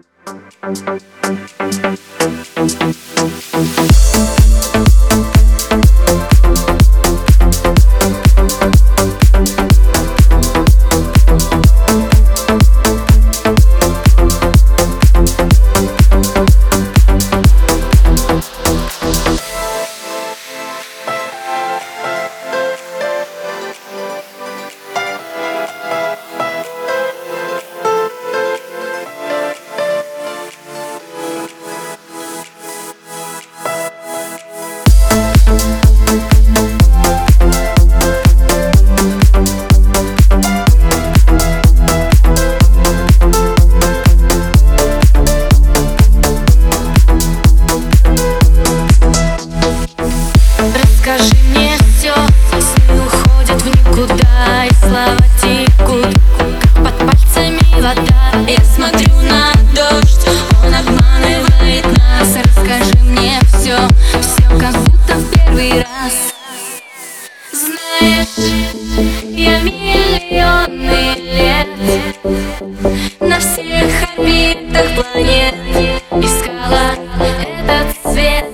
Расскажи мне все, сны уходят в никуда, и слова текут, как под пальцами вода. Я смотрю на дождь, он обманывает нас. Расскажи мне все, все как будто в первый раз. Знаешь, я миллионы лет на всех орбитах планет искала этот свет.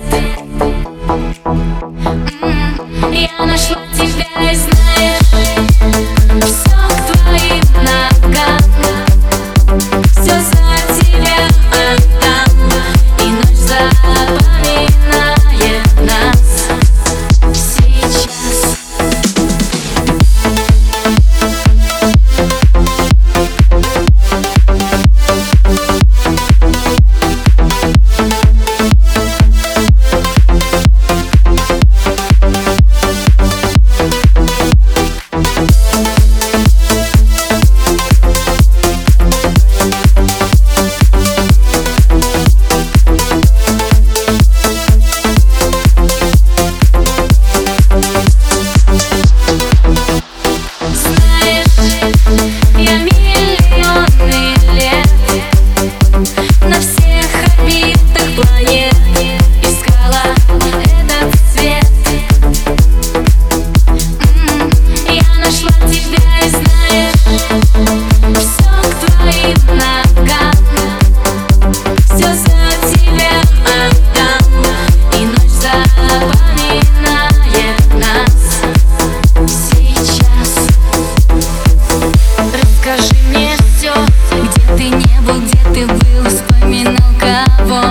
Я нашла тебя и знаешь, все к твоим ногам, все за тебя отдам, и ночь запоминает нас сейчас. Скажи мне все, где ты не был, где ты был, вспоминал кого.